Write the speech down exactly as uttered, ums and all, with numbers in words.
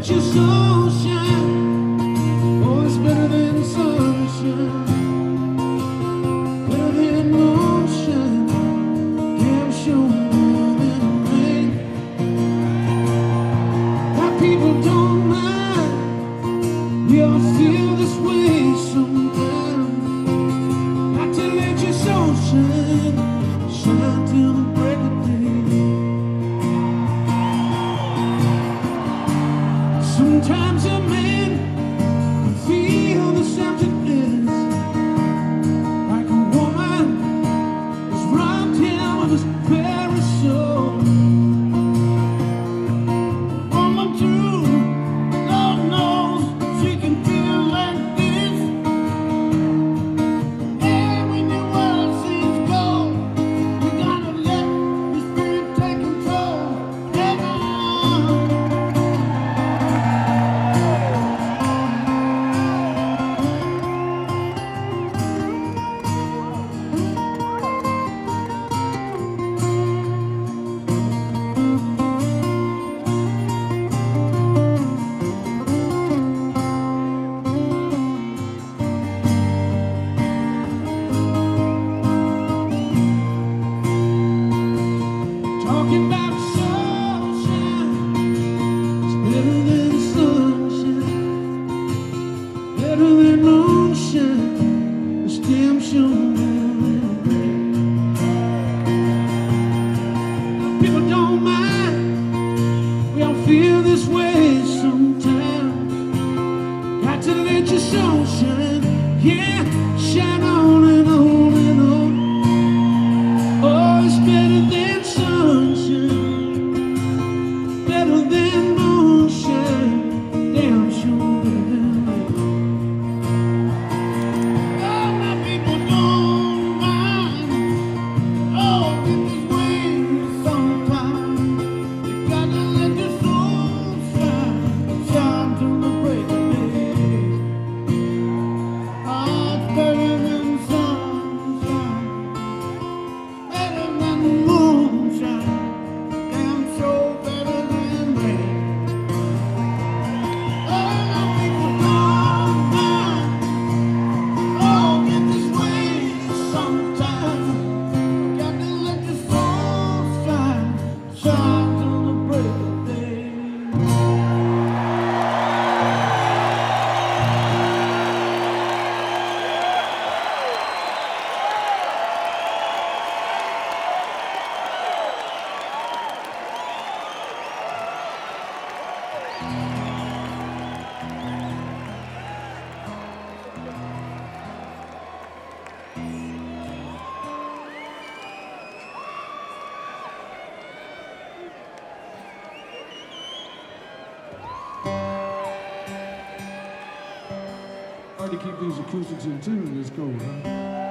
your soul shine. Oh, it's better than sunshine, better than moonshine, damn sure better than rain. My people don't mind, we all feel this way sometimes. Got to let your soul shine, shine till the break of day. Sometimes a man can feel this emptiness, like a woman has robbed him of his very soul. Woman too, Lord knows she can feel like this. And when your world seems cold, you gotta let the spirit take control. Everyone. Talking about sunshine, it's better than sunshine, better than moonshine, it's damn sure better than rain. People don't mind, we all feel this way sometimes. Got to let your soul shine, yeah, shine on and on and on. Oh, it's better than sunshine, better than moonshine, damn sure better than rain. Oh, my people don't mind, oh, get this way sometimes. You gotta let your soul shine, shine till the break of day. Oh, it's better than sunshine, better than moonshine, damn sure better than rain. Oh, my people don't mind, oh, get this way sometimes. Got to let your soul shine, shine till the break of day. Hard to keep these acoustics in tune in this cold, huh?